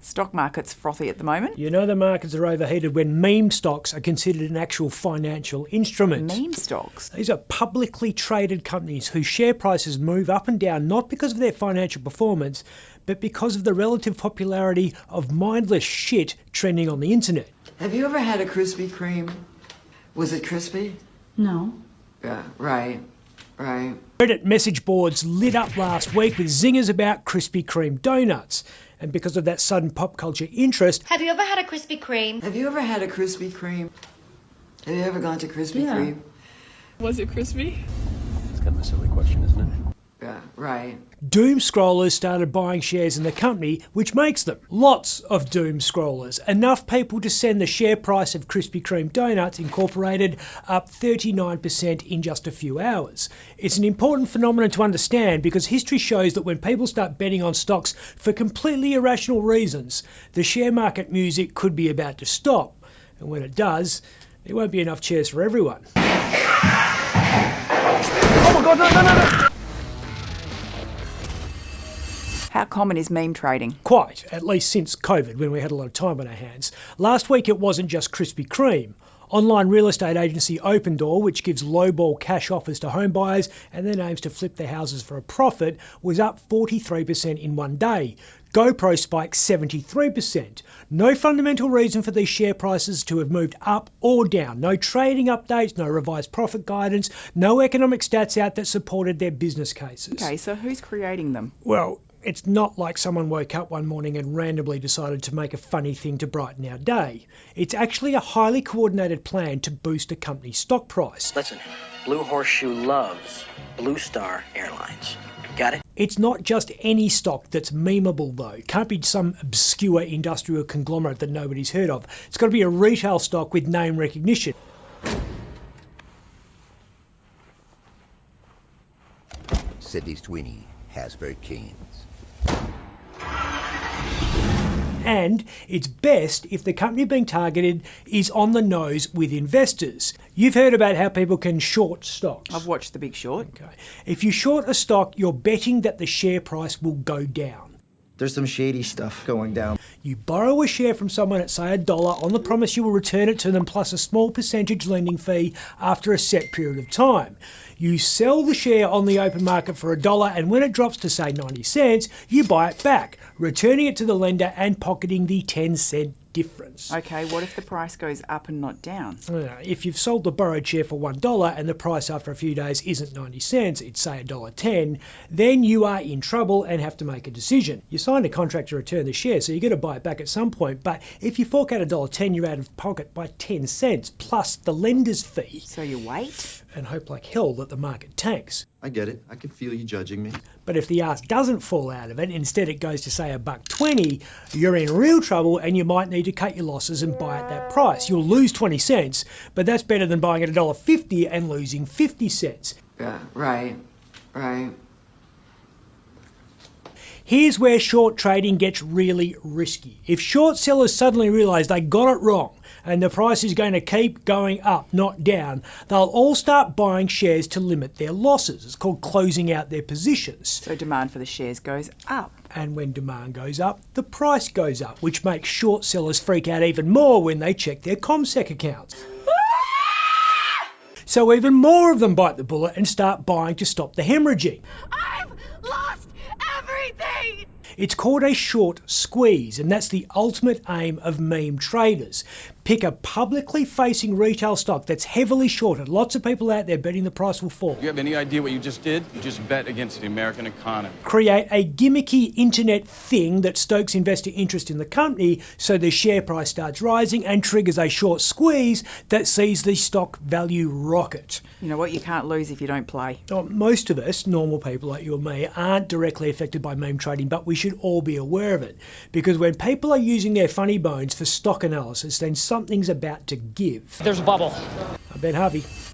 Stock market's frothy at the moment. You know the markets are overheated when meme stocks are considered an actual financial instrument. Meme stocks? These are publicly traded companies whose share prices move up and down not because of their financial performance, but because of the relative popularity of mindless shit trending on the internet. Have you ever had a Krispy Kreme? Was it crispy? No. Yeah, right. Reddit message boards lit up last week with zingers about Krispy Kreme donuts. And because of that sudden pop culture interest... Have you ever had a Krispy Kreme? Have you ever had a Krispy Kreme? Have you ever gone to Krispy Kreme? Was it crispy? It's kind of a silly question, isn't it? Yeah, right. Doom scrollers started buying shares in the company, which makes them. Lots of doom scrollers. Enough people to send the share price of Krispy Kreme Donuts Incorporated up 39% in just a few hours. It's an important phenomenon to understand because history shows that when people start betting on stocks for completely irrational reasons, the share market music could be about to stop. And when it does, there won't be enough chairs for everyone. Oh my God, no! How common is meme trading? Quite, at least since COVID, when we had a lot of time on our hands. Last week it wasn't just Krispy Kreme. Online real estate agency Opendoor, which gives lowball cash offers to home buyers and then aims to flip their houses for a profit, was up 43% in one day. GoPro spiked 73%. No fundamental reason for these share prices to have moved up or down. No trading updates, no revised profit guidance, no economic stats out that supported their business cases. Okay, so who's creating them? Well, it's not like someone woke up one morning and randomly decided to make a funny thing to brighten our day. It's actually a highly coordinated plan to boost a company's stock price. Listen, Blue Horseshoe loves Blue Star Airlines. Got it? It's not just any stock that's memeable though. It can't be some obscure industrial conglomerate that nobody's heard of. It's got to be a retail stock with name recognition. Sydney Sweeney, Hasbro Keens. And it's best if the company being targeted is on the nose with investors. You've heard about how people can short stocks. I've watched The Big Short. Okay. If you short a stock, you're betting that the share price will go down. There's some shady stuff going down. You borrow a share from someone at, say, $1 on the promise you will return it to them plus a small percentage lending fee after a set period of time. You sell the share on the open market for $1, and when it drops to, say, 90 cents, you buy it back, returning it to the lender and pocketing the 10-cent difference. Okay, what if the price goes up and not down? If you've sold the borrowed share for $1 and the price after a few days isn't 90 cents, it's say $1.10, then you are in trouble and have to make a decision. You signed a contract to return the share, so you're going to buy it back at some point, but if you fork out $1.10, you're out of pocket by 10 cents plus the lender's fee. So you wait? And hope like hell that the market tanks. I get it. I can feel you judging me. But if the ass doesn't fall out of it, instead it goes to say $1.20, you're in real trouble and you might need to cut your losses and buy at that price. You'll lose 20 cents, but that's better than buying at $1.50 and losing 50 cents. Yeah, right. Here's where short trading gets really risky. If short sellers suddenly realise they got it wrong and the price is going to keep going up, not down, they'll all start buying shares to limit their losses. It's called closing out their positions. So demand for the shares goes up. And when demand goes up, the price goes up, which makes short sellers freak out even more when they check their CommSec accounts. So even more of them bite the bullet and start buying to stop the hemorrhaging. I've lost everything! It's called a short squeeze, and that's the ultimate aim of meme traders. Pick a publicly facing retail stock that's heavily shorted. Lots of people out there betting the price will fall. Do you have any idea what you just did? You just bet against the American economy. Create a gimmicky internet thing that stokes investor interest in the company so the share price starts rising and triggers a short squeeze that sees the stock value rocket. You know what? You can't lose if you don't play. Most of us, normal people like you and me, aren't directly affected by meme trading, but we should all be aware of it. Because when people are using their funny bones for stock analysis, then something's about to give. There's a bubble. I'm Ben Harvey.